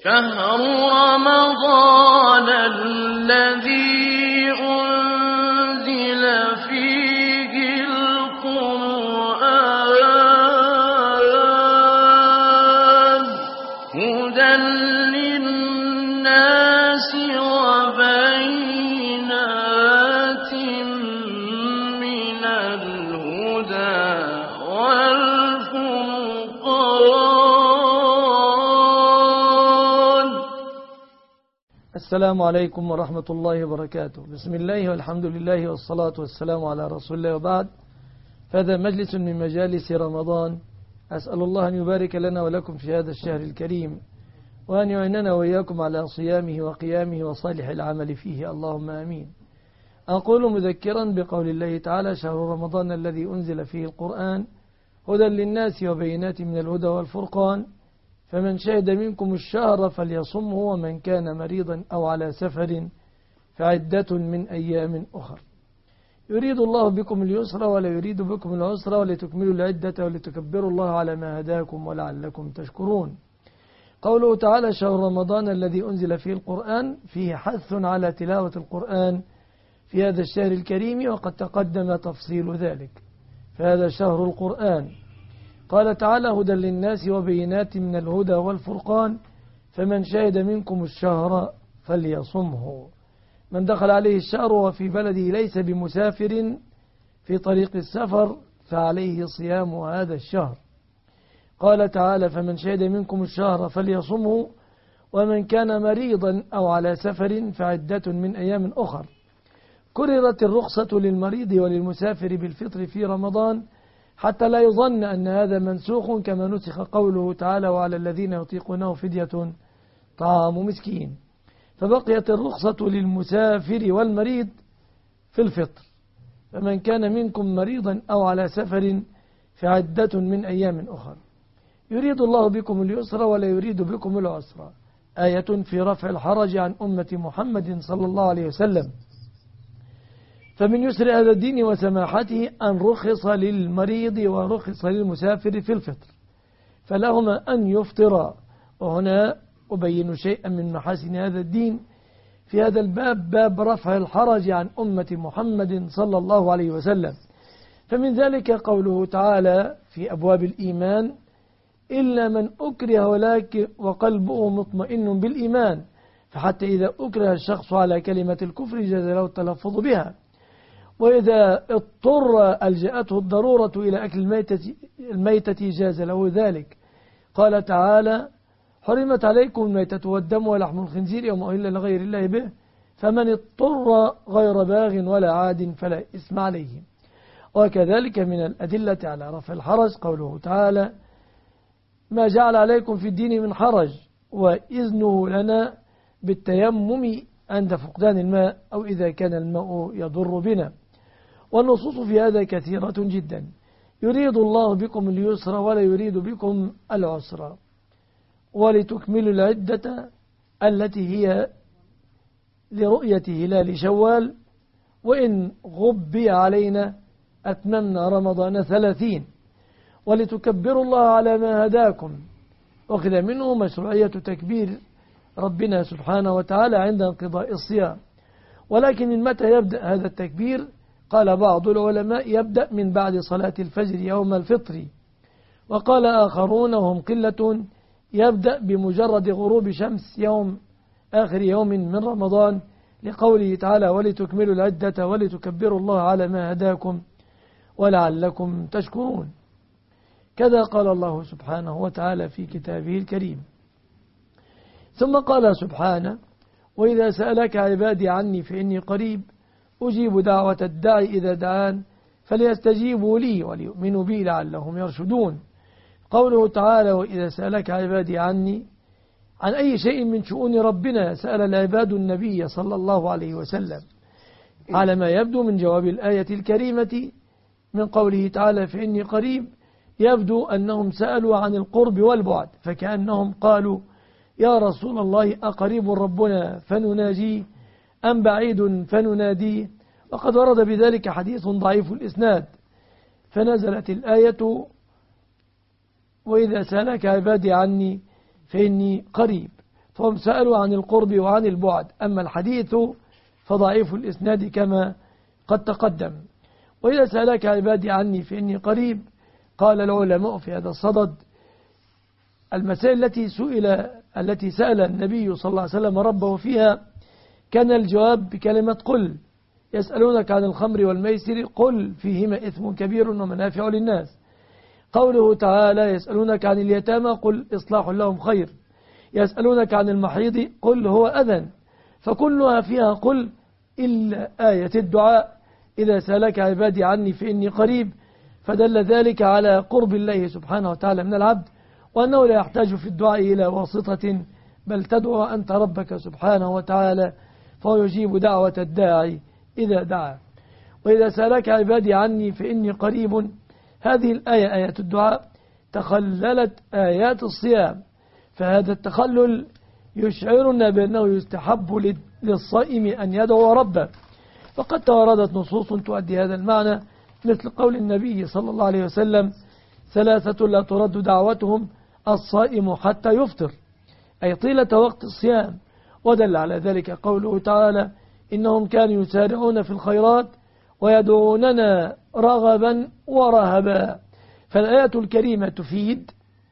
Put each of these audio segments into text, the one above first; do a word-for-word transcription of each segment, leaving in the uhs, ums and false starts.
شهر رمضان الذي أنزل فيه القرآن هدى للناس وبينات من الهدى والفرقان. السلام عليكم ورحمة الله وبركاته. بسم الله والحمد لله والصلاة والسلام على رسول الله، وبعد. فهذا مجلس من مجالس رمضان، أسأل الله أن يبارك لنا ولكم في هذا الشهر الكريم، وأن يعيننا وإياكم على صيامه وقيامه وصالح العمل فيه، اللهم آمين. أقول مذكرا بقول الله تعالى: شهر رمضان الذي أنزل فيه القرآن هدى للناس وبينات من الهدى والفرقان، فمن شهد منكم الشهر فليصمه، ومن كان مريضا أو على سفر فعدة من أيام أخر. يريد الله بكم اليسر ولا يريد بكم العسر، ولتكملوا العدة ولتكبروا الله على ما هداكم ولعلكم تشكرون. قوله تعالى: شهر رمضان الذي أنزل فيه القرآن، فيه حث على تلاوة القرآن في هذا الشهر الكريم، وقد تقدم تفصيل ذلك. فهذا شهر القرآن. قال تعالى: هدى للناس وبينات من الهدى والفرقان، فمن شهد منكم الشهر فليصمه. من دخل عليه الشهر وفي بلده ليس بمسافر في طريق السفر فعليه صيام هذا الشهر. قال تعالى: فمن شهد منكم الشهر فليصمه، ومن كان مريضا أو على سفر فعدة من أيام أخر. كررت الرخصة للمريض وللمسافر بالفطر في رمضان، حتى لا يظن أن هذا منسوخ، كما نسخ قوله تعالى: وعلى الذين يطيقونه فدية طعام مسكين. فبقيت الرخصة للمسافر والمريض في الفطر. فمن كان منكم مريضا أو على سفر فعدة من أيام أخر. يريد الله بكم اليسر ولا يريد بكم العسر، آية في رفع الحرج عن أمة محمد صلى الله عليه وسلم. فمن يسر هذا الدين وسماحته أن رخص للمريض ورخص للمسافر في الفطر، فلهما أن يفطرا. وهنا أبين شيئا من محاسن هذا الدين في هذا الباب، باب رفع الحرج عن أمة محمد صلى الله عليه وسلم. فمن ذلك قوله تعالى في أبواب الإيمان: إلا من أكره ولكن وقلبه مطمئن بالإيمان. فحتى إذا أكره الشخص على كلمة الكفر جاز له التلفظ بها، وإذا اضطر ألجأته الضرورة إلى أكل الميتة, الميتة جاز له ذلك. قال تعالى: حرمت عليكم الميتة والدم ولحم الخنزير وما أهل لغير الله به، فمن اضطر غير باغ ولا عاد فلا إثم عليه. وكذلك من الأدلة على رفع الحرج قوله تعالى: ما جعل عليكم في الدين من حرج، وإذنه لنا بالتيمم عند فقدان الماء أو إذا كان الماء يضر بنا. والنصوص في هذا كثيرة جدا. يريد الله بكم اليسر ولا يريد بكم العسر، ولتكملوا العدة التي هي لرؤية هلال شوال، وإن غبي علينا أتممنا رمضان ثلاثين، ولتكبروا الله على ما هداكم. وخذ منه مشروعية تكبير ربنا سبحانه وتعالى عند انقضاء الصيام. ولكن من متى يبدأ هذا التكبير؟ قال بعض العلماء: يبدأ من بعد صلاة الفجر يوم الفطر. وقال آخرون وهم قلة: يبدأ بمجرد غروب شمس يوم آخر يوم من رمضان، لقوله تعالى: ولتكملوا العدة ولتكبروا الله على ما هداكم ولعلكم تشكرون. كذا قال الله سبحانه وتعالى في كتابه الكريم. ثم قال سبحانه: وإذا سألك عبادي عني فإني قريب أجيب دعوة الداعي إذا دعان فليستجيبوا لي وليؤمنوا بي لعلهم يرشدون. قوله تعالى: وإذا سألك عبادي عني، عن أي شيء من شؤون ربنا سأل العباد النبي صلى الله عليه وسلم، على ما يبدو من جواب الآية الكريمة من قوله تعالى: فإني قريب. يبدو أنهم سألوا عن القرب والبعد، فكأنهم قالوا: يا رسول الله، أقريب ربنا فنناجيه أم بعيد فنناديه؟ وقد ورد بذلك حديث ضعيف الإسناد، فنزلت الآية: وإذا سألك عبادي عني فإني قريب. فهم سألوا عن القرب وعن البعد. أما الحديث فضعيف الإسناد كما قد تقدم. وإذا سألك عبادي عني فإني قريب، قال العلماء في هذا الصدد المسائل التي سئل التي سأل النبي صلى الله عليه وسلم ربه فيها كان الجواب بكلمة قل. يسألونك عن الخمر والميسر قل فيهما إثم كبير ومنافع للناس. قوله تعالى يسألونك عن اليتامى قل إصلاح لهم خير. يسألونك عن المحيض قل هو أذى. فكلها فيها قل إلا آية الدعاء إذا سألك عبادي عني فإني قريب، فدل ذلك على قرب الله سبحانه وتعالى من العبد، وأنه لا يحتاج في الدعاء إلى واسطة، بل تدعو أنت ربك سبحانه وتعالى فهو يجيب دعوة الداعي إذا دعا. وإذا سألك عبادي عني فإني قريب، هذه الآية آية الدعاء تخللت آيات الصيام، فهذا التخلل يشعرنا بأنه يستحب للصائم أن يدعو ربه، فقد توردت نصوص تؤدي هذا المعنى مثل قول النبي صلى الله عليه وسلم ثلاثة لا ترد دعوتهم الصائم حتى يفطر، أي طيلة وقت الصيام. ودل على ذلك قوله تعالى إنهم كانوا يسارعون في الخيرات ويدعوننا رغبا ورهبا. فالآية الكريمة تفيد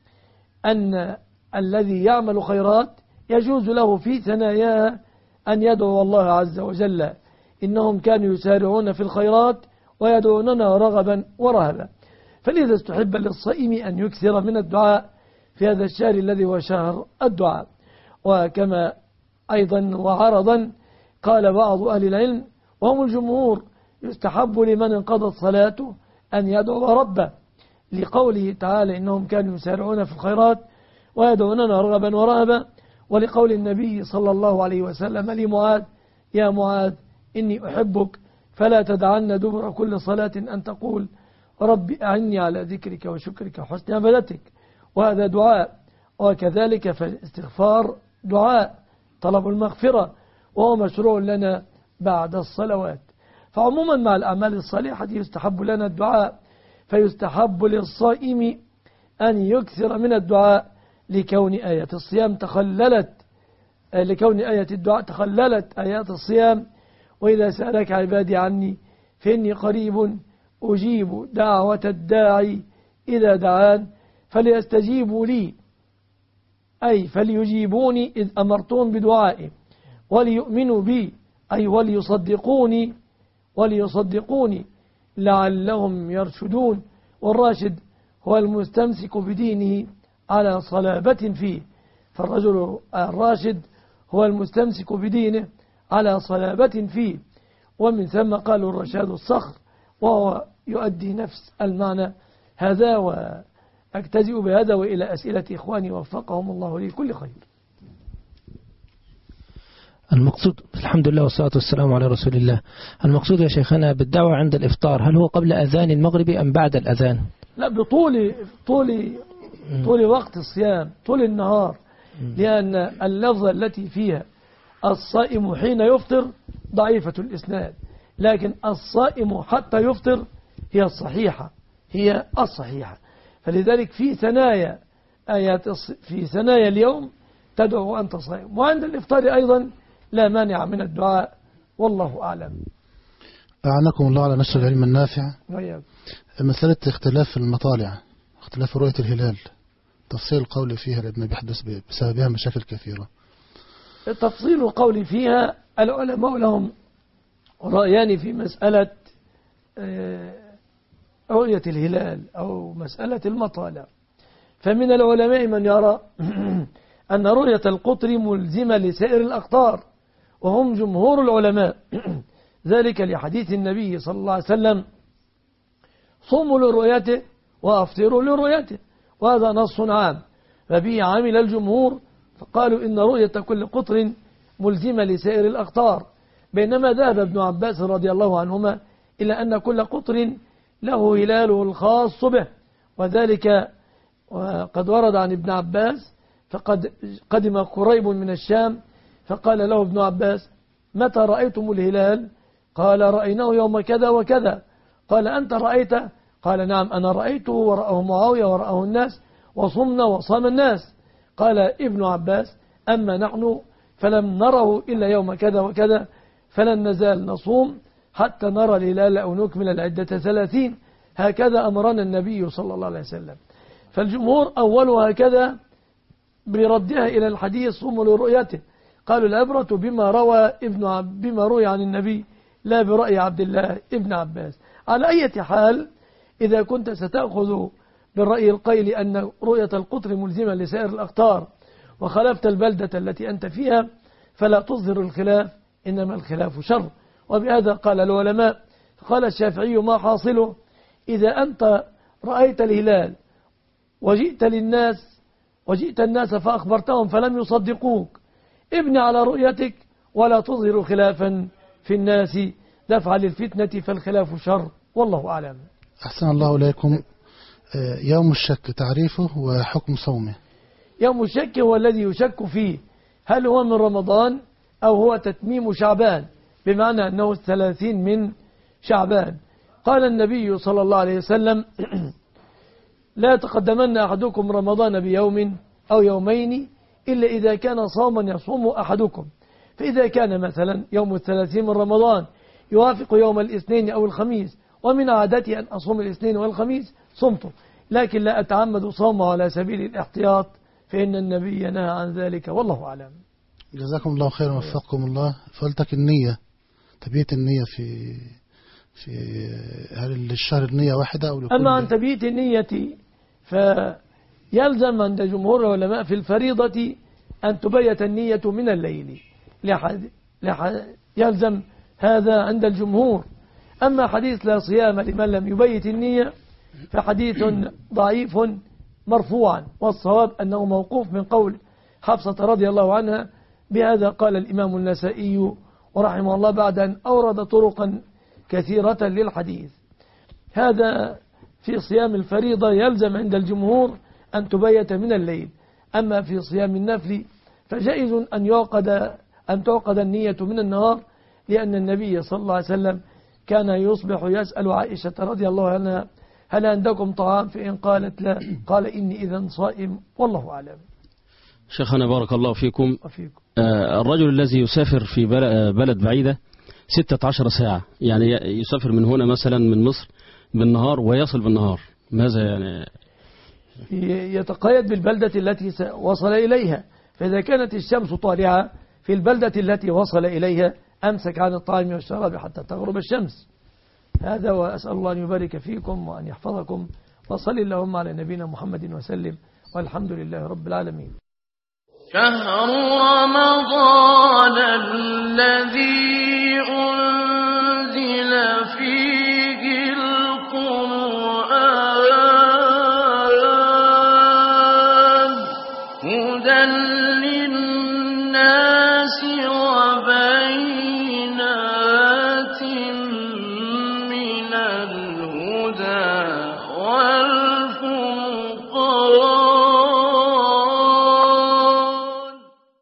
أن الذي يعمل خيرات يجوز له في ثناياها أن يدعو الله عز وجل إنهم كانوا يسارعون في الخيرات ويدعوننا رغبا ورهبا. فلذا استحب للصائم أن يكثر من الدعاء في هذا الشهر الذي هو شهر الدعاء. وكما أيضا وعرضا قال بعض أهل العلم وهم الجمهور يستحب لمن انقضت صلاته أن يدعو ربه، لقوله تعالى إنهم كانوا يسارعون في الخيرات ويدعوننا رغبا ورهبا، ولقول النبي صلى الله عليه وسلم لمعاذ يا معاذ إني أحبك فلا تدعن دبر كل صلاة أن تقول ربي أعني على ذكرك وشكرك وحسن عبادتك، وهذا دعاء. وكذلك فالاستغفار دعاء طلب المغفرة، وهو مشروع لنا بعد الصلوات. فعموما مع الأعمال الصالحة يستحب لنا الدعاء، فيستحب للصائم أن يكثر من الدعاء لكون آية الصيام تخللت لكون آية الدعاء تخللت آيات الصيام. وإذا سألك عبادي عني فإني قريب أجيب دعوة الداعي إذا دعان فليستجيبوا لي، أي فليجيبوني إذ أمرتهم بدعائي، وليؤمنوا بي أي وليصدقوني وليصدقوني لعلهم يرشدون. والراشد هو المستمسك بدينه على صلابة فيه، فالرجل الراشد هو المستمسك بدينه على صلابة فيه، ومن ثم قالوا الرشاد الصخر، وهو يؤدي نفس المعنى هذا. وأجتزئ بهذا وإلى أسئلة إخواني وفقهم الله لي كل خير. المقصود الحمد لله والصلاة والسلام على رسول الله. المقصود يا شيخنا بالدعوة عند الإفطار هل هو قبل أذان المغرب أم بعد الأذان؟ لا، بطول طول طول وقت الصيام، طول النهار، لأن اللفظة التي فيها الصائم حين يفطر ضعيفة الإسناد، لكن الصائم حتى يفطر هي الصحيحة هي الصحيحة فلذلك في ثنايا آيات في ثنايا اليوم تدعو أنت صائم، وعند الإفطار أيضا لا مانع من الدعاء، والله أعلم. أعناكم الله على نشر العلم النافع. وياك. مسألة اختلاف المطالع، اختلاف رؤية الهلال، تفصيل القول فيها لأن بيحدث بسببها مشاكل كثيرة. تفصيل القول فيها العلماء لهم رأيان في مسألة رؤية الهلال أو مسألة المطالع. فمن العلماء من يرى أن رؤية القطر ملزمة لسائر الأقطار، وهم جمهور العلماء، ذلك لحديث النبي صلى الله عليه وسلم صوموا لرؤيته وأفطروا لرؤيته، وهذا نص عام فبه عمل الجمهور، فقالوا إن رؤية كل قطر ملزمة لسائر الأقطار. بينما ذهب ابن عباس رضي الله عنهما إلى أن كل قطر له هلاله الخاص به، وذلك وقد ورد عن ابن عباس فقد قدم قريب من الشام فقال له ابن عباس متى رأيتم الهلال؟ قال رأيناه يوم كذا وكذا. قال أنت رأيته؟ قال نعم أنا رأيته ورأه معاوية ورأه الناس وصمنا وصام الناس. قال ابن عباس أما نحن فلم نره إلا يوم كذا وكذا، فلن نزال نصوم حتى نرى الهلال أو نكمل العدة ثلاثين. هكذا أمرنا النبي صلى الله عليه وسلم. فالجمهور أولوا هكذا بردها إلى الحديث صوموا لرؤيته، قالوا العبرة بما روى ابن عب بما روي عن النبي لا برأي عبد الله ابن عباس. على أي حال إذا كنت ستأخذ بالرأي القيل أن رؤية القطر ملزمة لسائر الأقطار وخلفت البلدة التي أنت فيها فلا تصدر الخلاف، إنما الخلاف شر. وبهذا قال العلماء. قال الشافعي ما حاصله إذا أنت رأيت الهلال وجئت للناس وجئت الناس فأخبرتهم فلم يصدقوك، ابني على رؤيتك ولا تظهر خلافا في الناس دفعا للفتنة، فالخلاف شر، والله أعلم. أحسن الله إليكم. يوم الشك تعريفه وحكم صومه. يوم الشك هو الذي يشك فيه هل هو من رمضان أو هو تتميم شعبان، بمعنى أنه الثلاثين من شعبان. قال النبي صلى الله عليه وسلم لا يتقدمن أحدكم رمضان بيوم أو يومين إلا إذا كان صوما يصوم أحدكم، فإذا كان مثلا يوم الثلاثين من رمضان يوافق يوم الاثنين أو الخميس ومن عادتي أن أصوم الاثنين والخميس صمته، لكن لا أتعمد صومه على سبيل الاحتياط فإن النبي نهى عن ذلك، والله أعلم. جزاكم الله خيرا ووفقكم الله. فلتك النية، تبيت النية في في هل الشهر النية واحدة أو لكل؟ أما عن تبيت النية فيلزم عند جمهور العلماء في الفريضة أن تبيت النية من الليل، لحد لحد يلزم هذا عند الجمهور. أما حديث لا صيام لمن لم يبيت النية فحديث ضعيف مرفوعا، والصواب أنه موقوف من قول حفصة رضي الله عنها. بهذا قال الإمام النسائي ورحمه الله بعد أن أورد طرقا كثيرة للحديث. هذا في صيام الفريضة يلزم عند الجمهور أن تبيت من الليل. أما في صيام النفل فجائز أن يعقد أن تعقد النية من النهار، لأن النبي صلى الله عليه وسلم كان يصبح يسأل عائشة رضي الله عنها هل عندكم طعام؟ فإن قالت لا قال إني إذن صائم، والله أعلم. شيخنا بارك الله فيكم. وفيكم. آه الرجل الذي يسافر في بلد بعيدة ستة عشر ساعة، يعني يسافر من هنا مثلا من مصر بالنهار ويصل بالنهار، ماذا يعني؟ يتقيد بالبلدة التي وصل إليها، فإذا كانت الشمس طالعة في البلدة التي وصل إليها أمسك عن الطعام والشراب حتى تغرب الشمس. هذا، وأسأل الله أن يبارك فيكم وأن يحفظكم، وصل اللهم على نبينا محمد وسلم، والحمد لله رب العالمين. شهر رمضان الذي أنزل فيه القرآن هدى للناس وبينات من الهدى